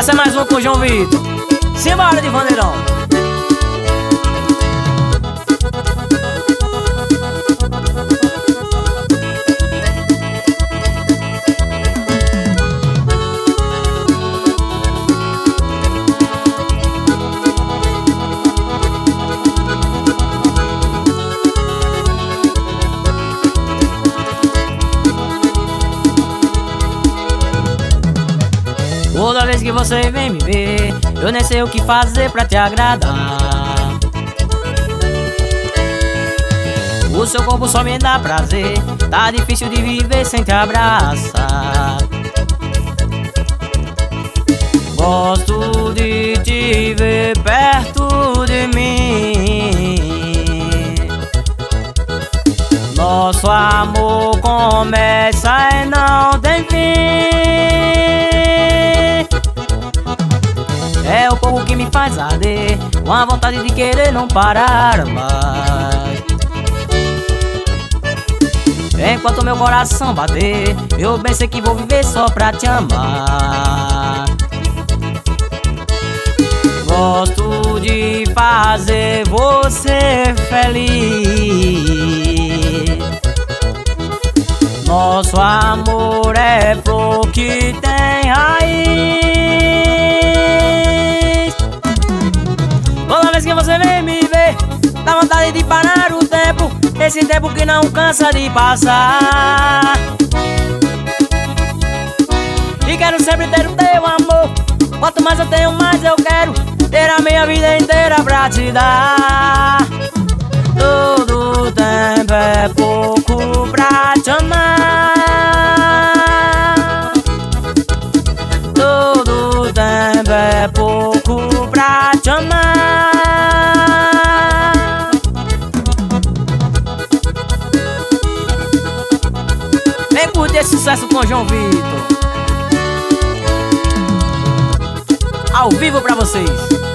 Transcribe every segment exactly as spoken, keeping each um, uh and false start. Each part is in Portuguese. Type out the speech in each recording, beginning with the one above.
Essa é mais uma com o João Vitor. Simbora de Vandeirão. Toda vez que você vem me ver, eu nem sei o que fazer pra te agradar. O seu corpo só me dá prazer, tá difícil de viver sem te abraçar. Gosto de te ver perto de mim. Nosso amor começa e não tem fim. É o fogo que me faz arder, com a vontade de querer não parar mais. Enquanto meu coração bater, eu bem sei que vou viver só pra te amar. Gosto de fazer você feliz. Nosso amor é flor que tem raiz. Toda vez que você vem me ver, dá vontade de parar o tempo, esse tempo que não cansa de passar. E quero sempre ter o teu amor, quanto mais eu tenho, mais eu quero ter a minha vida inteira pra te dar. Todo tempo é pouco pra te amar. Todo tempo é pouco pra te amar. Vem curtir esse sucesso com João Vitor, ao vivo pra vocês.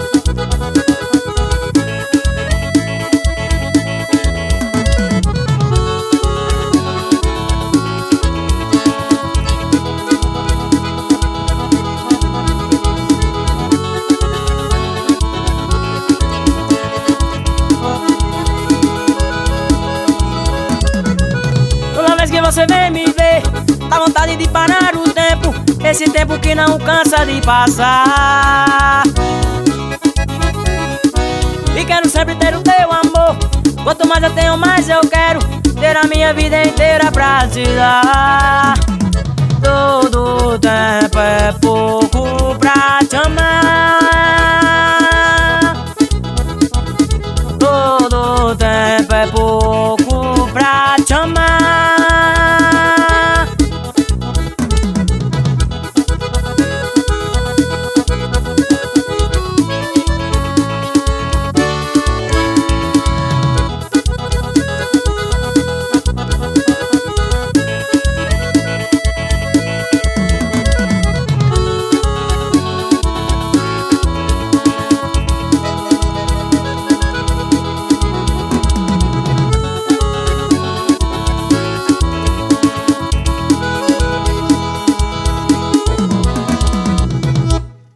Toda vez que você vem me ver, dá vontade de parar o tempo, esse tempo que não cansa de passar. E quero sempre ter o teu amor, quanto mais eu tenho, mais eu quero ter a minha vida inteira pra te dar. Todo tempo é pouco pra te amar. Todo tempo é pouco pra te amar.